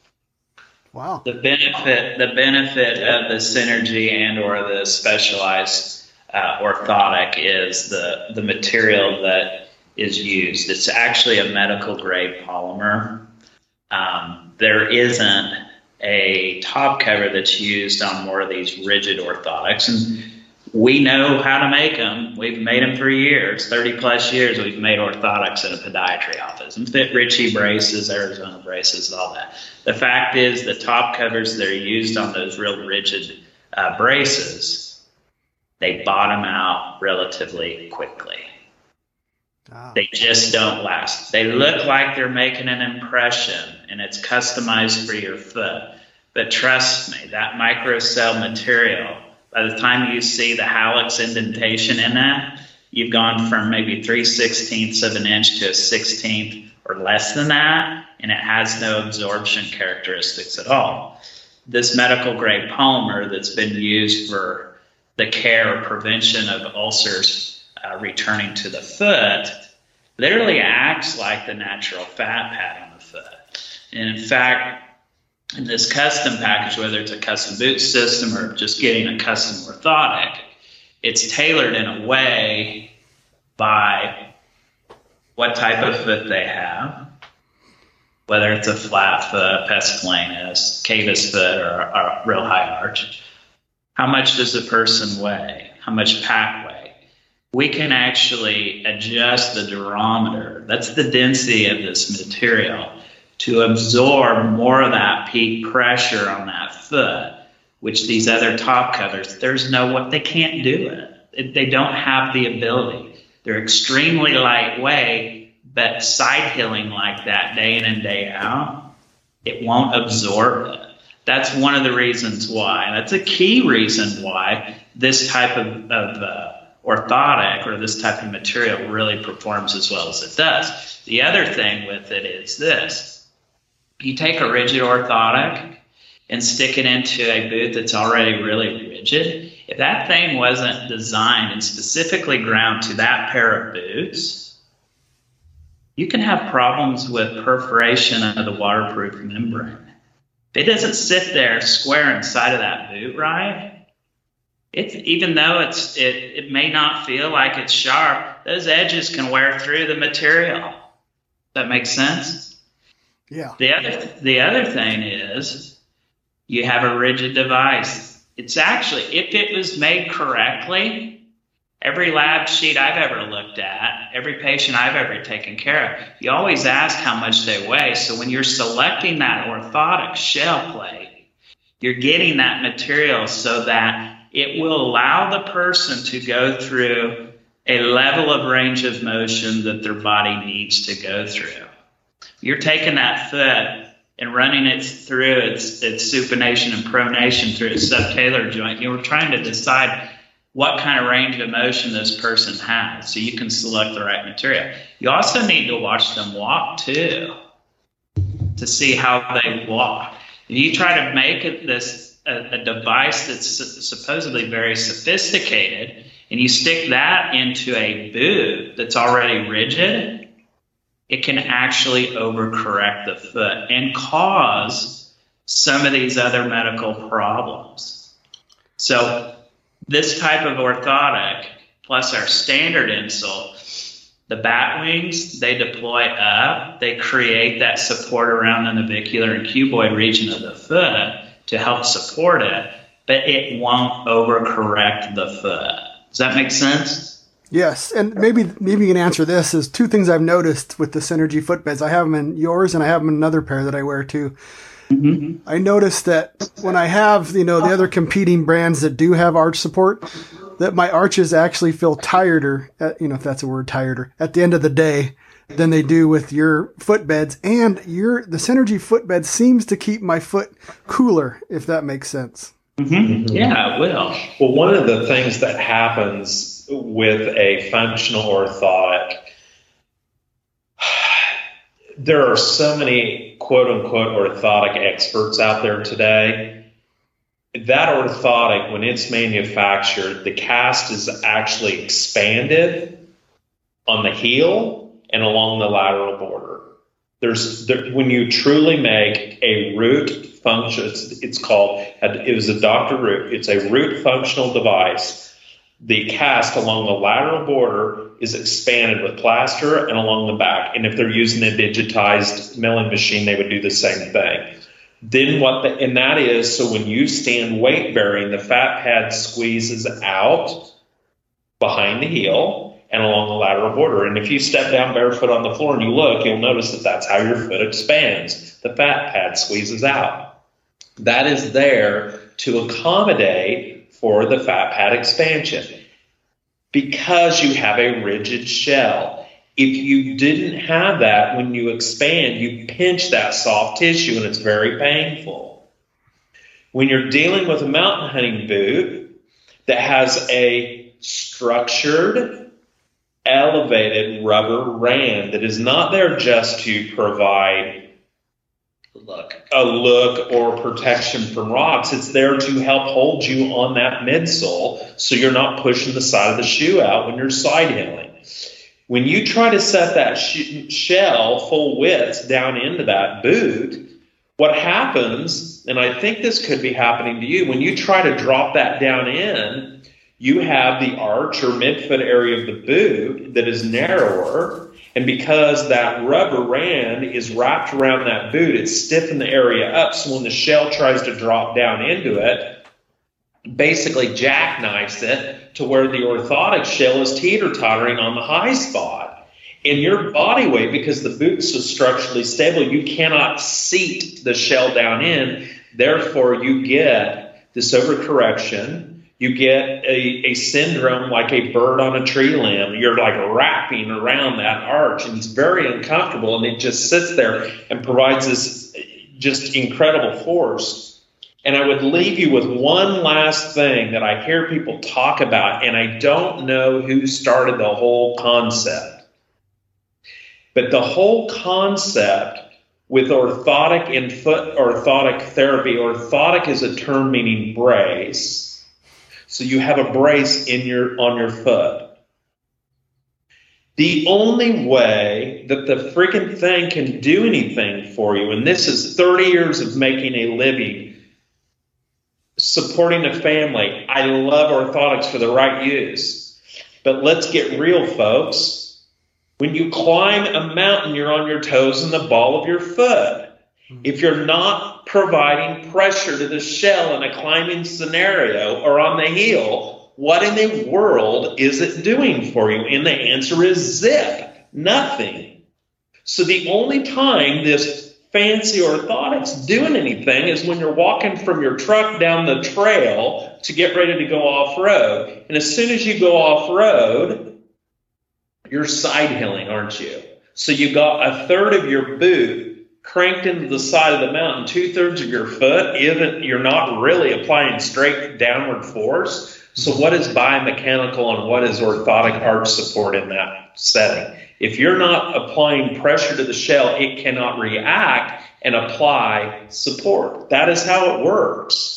Wow. The benefit, the benefit of the Synergy and or the specialized uh, orthotic is the the material that is used. It's actually a medical grade polymer. Um, there isn't a top cover that's used on more of these rigid orthotics, and we know how to make them. We've made them for years, thirty plus years. We've made orthotics in a podiatry office and fit Ritchie braces, Arizona braces, and all that. The fact is, the top covers that are used on those real rigid uh, braces, they bottom out relatively quickly. Ah. They just don't last. They look like they're making an impression, and it's customized for your foot. But trust me, that microcell material, by the time you see the hallux indentation in that, you've gone from maybe three sixteenths of an inch to a sixteenth or less than that. and it has no absorption characteristics at all. This medical grade polymer that's been used for the care or prevention of ulcers uh, returning to the foot literally acts like the natural fat pad on the foot. And in fact, in this custom package, whether it's a custom boot system or just getting a custom orthotic, it's tailored in a way by what type of foot they have, whether it's a flat foot, pes planus, cavus foot, or a real high arch. How much does the person weigh? How much pack weight? We can actually adjust the durometer, that's the density of this material, to absorb more of that peak pressure on that foot, which these other top covers, there's no what they can't do it. They don't have the ability. They're extremely lightweight, but side hilling like that day in and day out, it won't absorb it. That's one of the reasons why. That's a key reason why this type of, of uh, orthotic or this type of material really performs as well as it does. The other thing with it is this. You take a rigid orthotic and stick it into a boot that's already really rigid. If that thing wasn't designed and specifically ground to that pair of boots, you can have problems with perforation of the waterproof membrane. If it doesn't sit there square inside of that boot right, it's, even though it's, it, it may not feel like it's sharp, those edges can wear through the material. That makes sense? Yeah. The other, the other thing is you have a rigid device. It's actually, if it was made correctly, every lab sheet I've ever looked at, every patient I've ever taken care of, you always ask how much they weigh. So when you're selecting that orthotic shell plate, you're getting that material so that it will allow the person to go through a level of range of motion that their body needs to go through. You're taking that foot and running it through its, its supination and pronation through its subtalar joint. You're trying to decide what kind of range of motion this person has so you can select the right material. You also need to watch them walk too to see how they walk. If you try to make it this a, a device that's supposedly very sophisticated and you stick that into a boot that's already rigid, it can actually overcorrect the foot and cause some of these other medical problems. So this type of orthotic, plus our standard insole, the bat wings, they deploy up. They create that support around the navicular and cuboid region of the foot to help support it, but it won't overcorrect the foot. Does that make sense? Yes, and maybe maybe you can answer this. Is two things I've noticed with the Synergy footbeds. I have them in yours, and I have them in another pair that I wear too. Mm-hmm. I noticed that when I have, you know, the other competing brands that do have arch support, that my arches actually feel tireder, at, you know, if that's a word, tireder, at the end of the day than they do with your footbeds. And your the Synergy footbed seems to keep my foot cooler, if that makes sense. Mm-hmm. Yeah, it will. Well, one of the things that happens with a functional orthotic, there are so many quote unquote orthotic experts out there today. That orthotic, when it's manufactured, the cast is actually expanded on the heel and along the lateral border. There's there, when you truly make a root function, it's, it's called, it was a Doctor Root, it's a root functional device. The cast along the lateral border is expanded with plaster and along the back. And if they're using a digitized milling machine, they would do the same thing. Then what the, and that is, so when you stand weight bearing, the fat pad squeezes out behind the heel and along the lateral border. And if you step down barefoot on the floor and you look, you'll notice that that's how your foot expands. The fat pad squeezes out. That is there to accommodate for the fat pad expansion because you have a rigid shell. If you didn't have that, when you expand, you pinch that soft tissue and it's very painful. When you're dealing with a mountain hunting boot that has a structured, elevated rubber rand that is not there just to provide look. a look or protection from rocks. It's there to help hold you on that midsole so you're not pushing the side of the shoe out when you're side hilling. When you try to set that sh- shell full width down into that boot, what happens, and I think this could be happening to you, when you try to drop that down in, you have the arch or midfoot area of the boot that is narrower, and because that rubber rand is wrapped around that boot, it's stiffened the area up, so when the shell tries to drop down into it, basically jackknifes it to where the orthotic shell is teeter-tottering on the high spot. In your body weight, because the boot's so structurally stable, you cannot seat the shell down in. Therefore, you get this overcorrection. You get a, a syndrome like a bird on a tree limb. You're like wrapping around that arch, and it's very uncomfortable, and it just sits there and provides this just incredible force. And I would leave you with one last thing that I hear people talk about, and I don't know who started the whole concept. But the whole concept with orthotic and foot orthotic therapy, orthotic is a term meaning brace. So you have a brace in your on your foot. The only way that the freaking thing can do anything for you, and this is thirty years of making a living, supporting a family. I love orthotics for the right use. But let's get real, folks. When you climb a mountain, you're on your toes and the ball of your foot. If you're not providing pressure to the shell in a climbing scenario or on the heel, what in the world is it doing for you? And the answer is zip, nothing. So the only time this fancy orthotics doing anything is when you're walking from your truck down the trail to get ready to go off-road. And as soon as you go off-road, you're side hilling, aren't you? So you got a third of your boot cranked into the side of the mountain, two-thirds of your foot, even you're not really applying straight downward force. So what is biomechanical and what is orthotic arch support in that setting? If you're not applying pressure to the shell, it cannot react and apply support. That is how it works.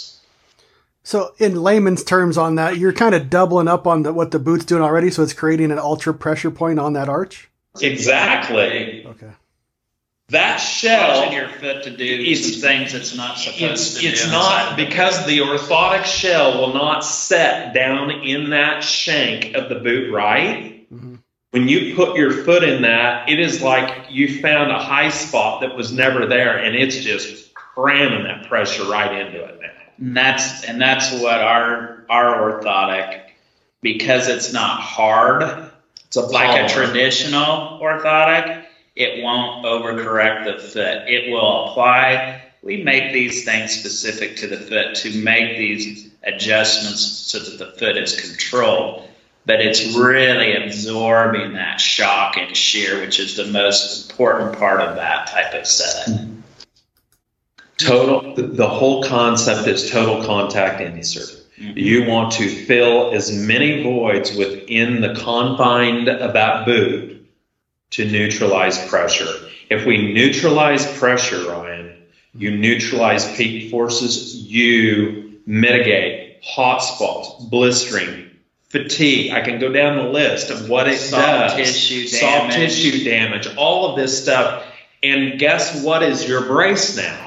So in layman's terms on that, you're kind of doubling up on the, what the boot's doing already, so it's creating an ultra pressure point on that arch? Exactly. Okay. That shell causing your foot to do some things it's not supposed it's, to it's do. It's not because the orthotic shell will not set down in that shank of the boot, right? Mm-hmm. When you put your foot in that, it is like you found a high spot that was never there, and it's just cramming that pressure right into it now. And that's and that's what our our orthotic, because it's not hard, it's a like a traditional orthotic, it won't overcorrect the foot. It will apply. We make these things specific to the foot to make these adjustments so that the foot is controlled. But it's really absorbing that shock and shear, which is the most important part of that type of setting. Total, the whole concept is total contact insert. Mm-hmm. You want to fill as many voids within the confine of that boot to neutralize pressure. If we neutralize pressure, Ryan, you neutralize peak forces, you mitigate hot spots, blistering, fatigue. I can go down the list of what it soft does. Tissue soft damage. tissue damage, all of this stuff. And guess what is your brace now?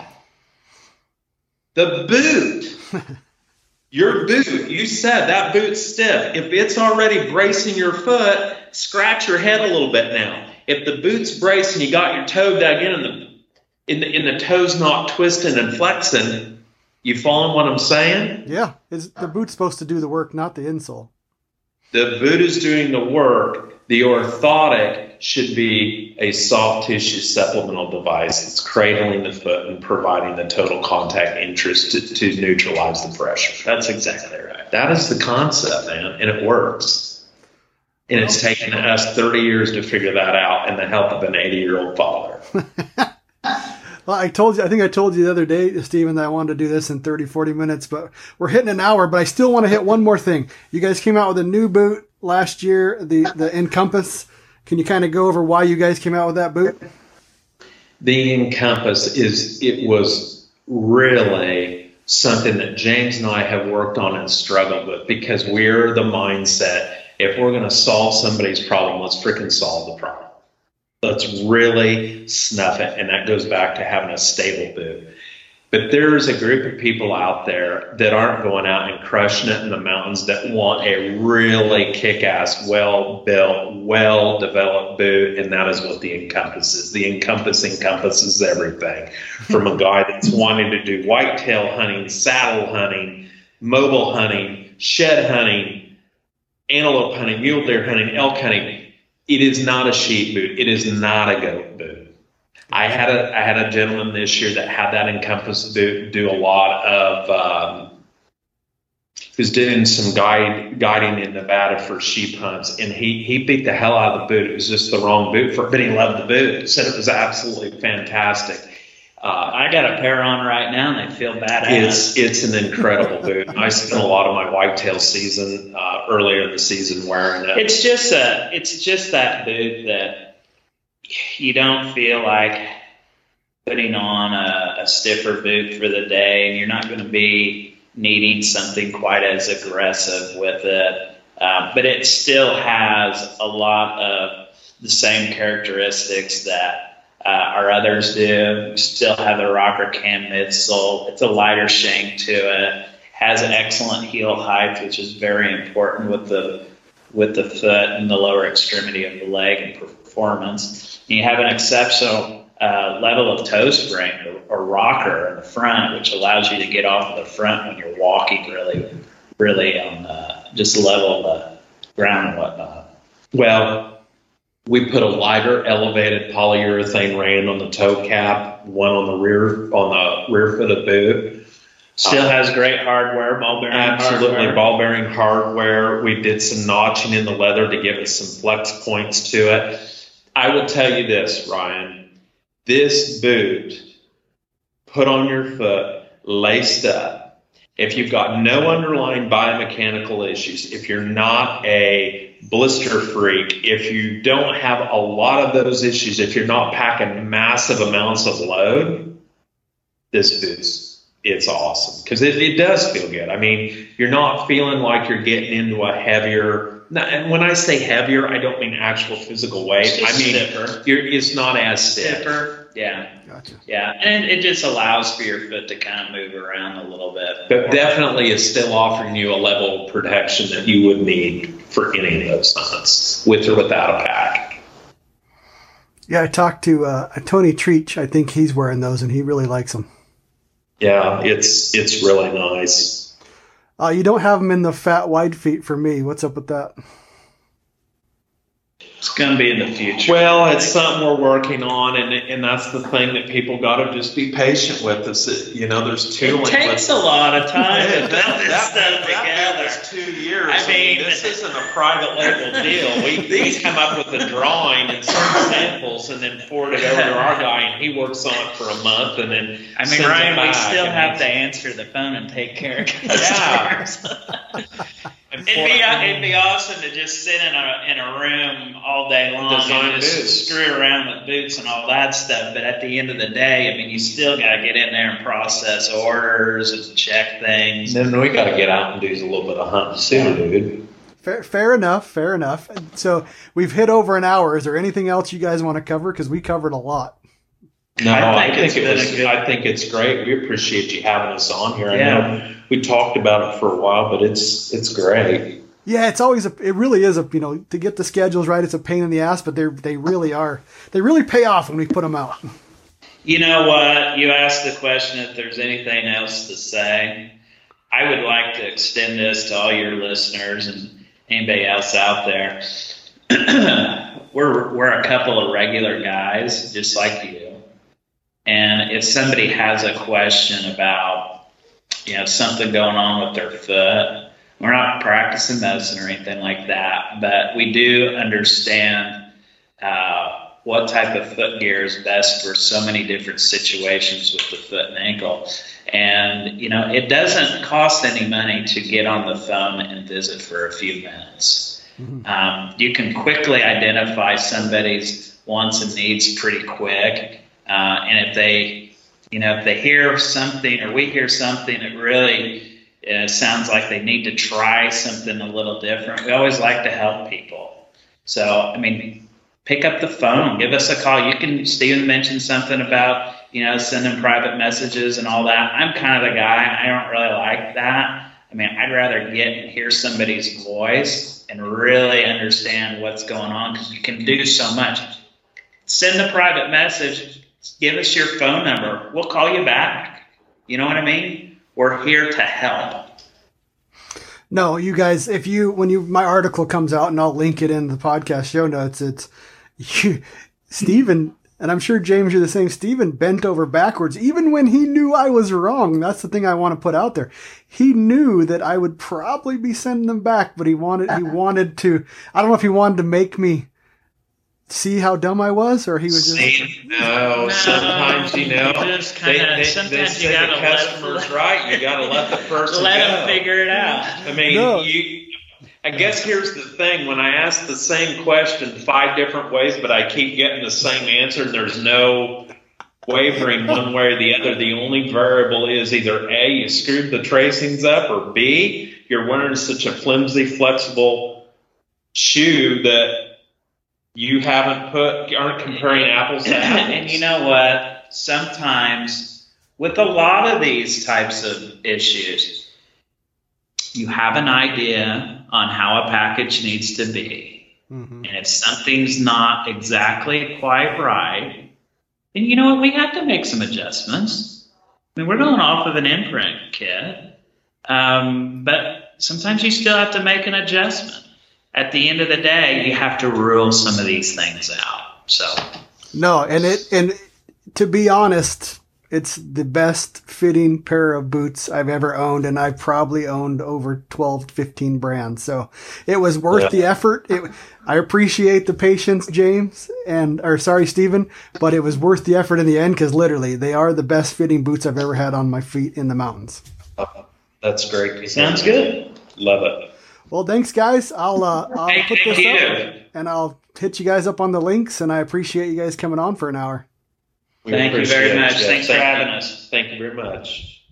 The boot. Your boot. You said that boot's stiff. If it's already bracing your foot, scratch your head a little bit now. If the boot's braced and you got your toe dug in and the, in the, in the toe's not twisting and flexing, you following what I'm saying? Yeah. It's, the boot's supposed to do the work, not the insole. The boot is doing the work. The orthotic should be a soft tissue supplemental device that's cradling the foot and providing the total contact interest to, to neutralize the pressure. That's exactly right. That is the concept, man, and it works. And it's taken us thirty years to figure that out, and the help of an eighty-year-old father. Well, I told you, I think I told you the other day, Stephen, that I wanted to do this in thirty, forty minutes, but we're hitting an hour, but I still want to hit one more thing. You guys came out with a new boot last year, the, the Encompass. Can you kind of go over why you guys came out with that boot? The Encompass is, it was really something that James and I have worked on and struggled with, because we're the mindset, if we're going to solve somebody's problem, let's freaking solve the problem. Let's really snuff it. And that goes back to having a stable boot. But there's a group of people out there that aren't going out and crushing it in the mountains, that want a really kick-ass, well-built, well-developed boot, and that is what the Encompass is. The Encompass encompasses everything, from a guy that's wanting to do whitetail hunting, saddle hunting, mobile hunting, shed hunting, antelope hunting, mule deer hunting, elk hunting. It is not a sheep boot. It is not a goat boot. I had a I had a gentleman this year that had that Encompass boot do a lot of um, he was doing some guide guiding in Nevada for sheep hunts, and he he beat the hell out of the boot. It was just the wrong boot for it, but he loved the boot. He said it was absolutely fantastic. Uh, I got a pair on right now, and they feel badass. It's it's an incredible boot. I spent a lot of my whitetail season uh, earlier in the season wearing it. It's just a it's just that boot that you don't feel like putting on a, a stiffer boot for the day, and you're not going to be needing something quite as aggressive with it. Um, but it still has a lot of the same characteristics that uh, our others do. You still have the rocker cam midsole. It's a lighter shank to it. Has an excellent heel height, which is very important with the with the foot and the lower extremity of the leg and performance. You have an exceptional uh, level of toe spring or, or rocker in the front, which allows you to get off of the front when you're walking really, really on uh, just level the ground and whatnot. Well, we put a lighter elevated polyurethane rand on the toe cap, one on the rear on the rear foot of the boot. Still has great hardware, ball bearing Absolutely, hardware. ball bearing hardware. We did some notching in the leather to give it some flex points to it. I will tell you this, Ryan, this boot, put on your foot, laced up, if you've got no underlying biomechanical issues, if you're not a blister freak, if you don't have a lot of those issues, if you're not packing massive amounts of load, this boot's it's awesome, because it, it does feel good. I mean, you're not feeling like you're getting into a heavier, and when I say heavier, I don't mean actual physical weight. I mean, stiffer. You're, it's not as stiff. Stiffer, yeah. Gotcha. Yeah, and it just allows for your foot to kind of move around a little bit. But definitely is still offering you a level of protection that you would need for any of those hunts, with or without a pack. Yeah, I talked to uh, Tony Treach. I think he's wearing those, and he really likes them. Yeah, it's it's really nice. Uh, you don't have them in the fat wide feet for me. What's up with that? It's going to be in the future. Well, it's something we're working on, and and that's the thing that people got to just be patient with us. You know, there's two. It takes a lot of time to that, put this that, stuff that together. was two years. I mean, this isn't a private label deal. We we come up with a drawing and some samples, and then forward it over to our guy, and he works on it for a month, and then I mean, sends Ryan, it back. we still and have to answer the phone and take care of Yeah. customers. And It'd be, for- it'd be awesome to just sit in a in a room all day long Design and just boots. screw around with boots and all that stuff. But at the end of the day, I mean, you still got to get in there and process orders and check things. And then we got to get out and do a little bit of hunting too, dude. Fair, fair enough. Fair enough. So we've hit over an hour. Is there anything else you guys want to cover? Because we covered a lot. No, I I think think, it's it been was. a good- I think it's great. We appreciate you having us on here. I Yeah. know we talked about it for a while, but it's it's great. Yeah, it's always a. It really is a. You know, to get the schedules right, it's a pain in the ass, but they they really are. They really pay off when we put them out. You know what? You asked the question if there's anything else to say. I would like to extend this to all your listeners and anybody else out there. we're we're a couple of regular guys, just like you. And if somebody has a question about, you know, something going on with their foot, we're not practicing medicine or anything like that, but we do understand uh, what type of foot gear is best for so many different situations with the foot and ankle. And, you know, it doesn't cost any money to get on the phone and visit for a few minutes. Mm-hmm. Um, you can quickly identify somebody's wants and needs pretty quick. Uh, and if they, you know, if they hear something or we hear something that really uh, sounds like they need to try something a little different, we always like to help people. So, I mean, pick up the phone, give us a call. You can, Stephen mentioned something about, you know, sending private messages and all that. I'm kind of the guy, I don't really like that. I mean, I'd rather get and hear somebody's voice and really understand what's going on, because you can do so much. Send a private message, give us your phone number, we'll call you back. You know what I mean? We're here to help. No, you guys, if you, when you, my article comes out and I'll link it in the podcast show notes, it's you, Stephen, and I'm sure James, you're the same. Stephen bent over backwards, even when he knew I was wrong. That's the thing I want to put out there. He knew that I would probably be sending them back, but he wanted, he wanted to, I don't know if he wanted to make me see how dumb I was, or he was just. See, no, sometimes, you know, just kinda, they, they, sometimes they you say gotta the customer's let, right. You got to let the person let go. them figure it out. I mean, No. you. I guess here's the thing. When I ask the same question five different ways, but I keep getting the same answer, and there's no wavering one way or the other. The only variable is either A, you screwed the tracings up, or B, you're wearing such a flimsy, flexible shoe that you haven't put, aren't comparing apples to apples. And you know what? Sometimes with a lot of these types of issues, you have an idea on how a package needs to be. Mm-hmm. And if something's not exactly quite right, then you know what? We have to make some adjustments. I mean, we're going off of an imprint kit, um, but sometimes you still have to make an adjustment. At the end of the day, you have to rule some of these things out. So no, and it and to be honest, it's the best fitting pair of boots I've ever owned, and I've probably owned over twelve, fifteen brands. So it was worth yeah. the effort. It, I appreciate the patience, James, and or sorry, Stephen, but it was worth the effort in the end, because literally they are the best fitting boots I've ever had on my feet in the mountains. Uh, that's great. Sounds good. Love it. Well, thanks, guys. I'll uh, I'll hey, put this you. up, and I'll hit you guys up on the links, and I appreciate you guys coming on for an hour. We Thank you very much. It, Thanks Thank for having you. us. Thank you very much.